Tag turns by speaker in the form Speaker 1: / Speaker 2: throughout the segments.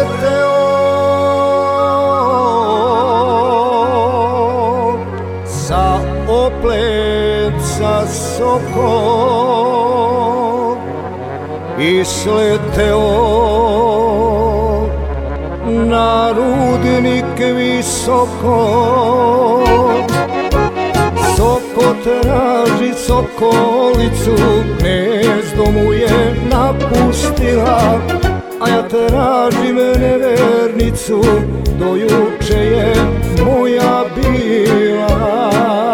Speaker 1: Sleteo sa opleca sokol i sleteo na rudnik visoko. Soko traži sokolicu, gnezdo mu je napustila, a ja tražim nevernicu, do juče je moja bila.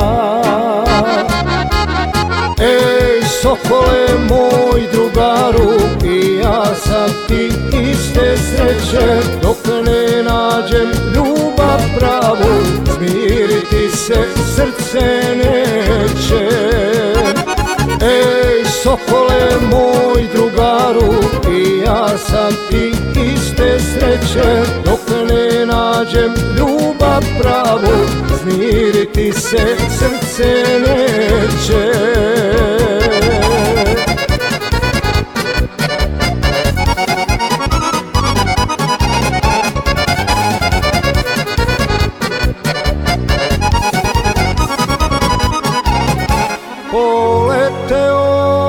Speaker 1: Ej, sokole moj drugaru, i ja sam ti iste sreće, dok ne nađem ljubav pravu, smiriti se srce neće. Ej, sokole moj drugaru, i ja sam ti iste sreće, dok ne nađem ljubav pravu, smiriti se srce neće. Poleteo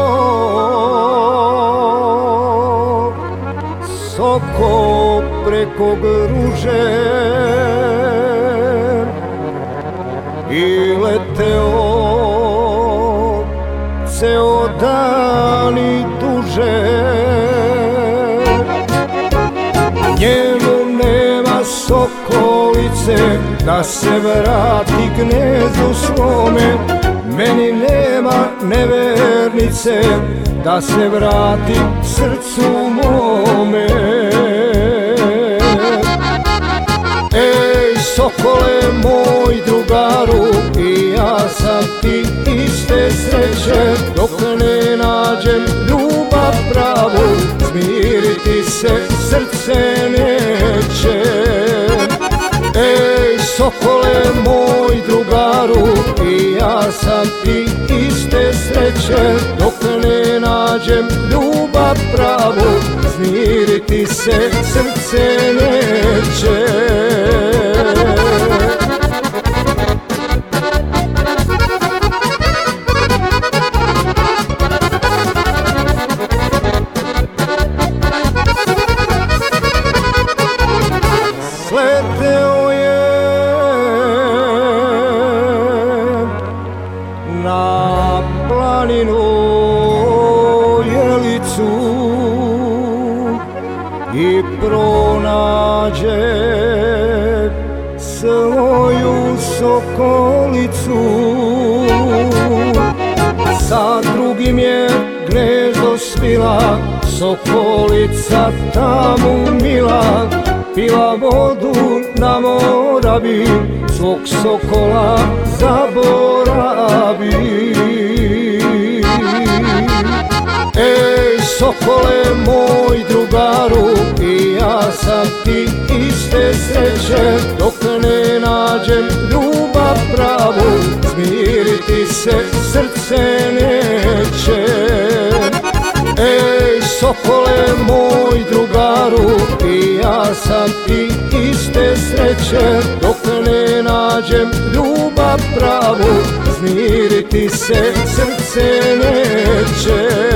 Speaker 1: soko preko gruže i leteo ceo dan i duže. Njemu nema sokolice da se vrati gnezdu svome, meni nema nevernice da se vrati srcu mome. Ej, sokole moj drugaru, i ja sam ti iste sreće, dok ne nađem ljubav pravu, smiriti se srce neće. Ej, sokole moj drugaru, i ja sam ti iste sreće, dok ne nađem ljubav pravu, smiriti se srce neće. Sleteo je na planinu Jelicu i pronađe svoju sokolicu. Sa drugim je gnezdo svila, sokolica tamo mila, pila vodu na Moravi, svog sokola zaboravi. Ej, sokole moj drugaru, i ja sam ti iste sreće, dok ne nađem ljubav pravu, smiriti se srce neće. Ej, sokole moj drugaru, i ja sam ti iste sreće, dok ne nađem ljubav pravu, smiriti se srce neće.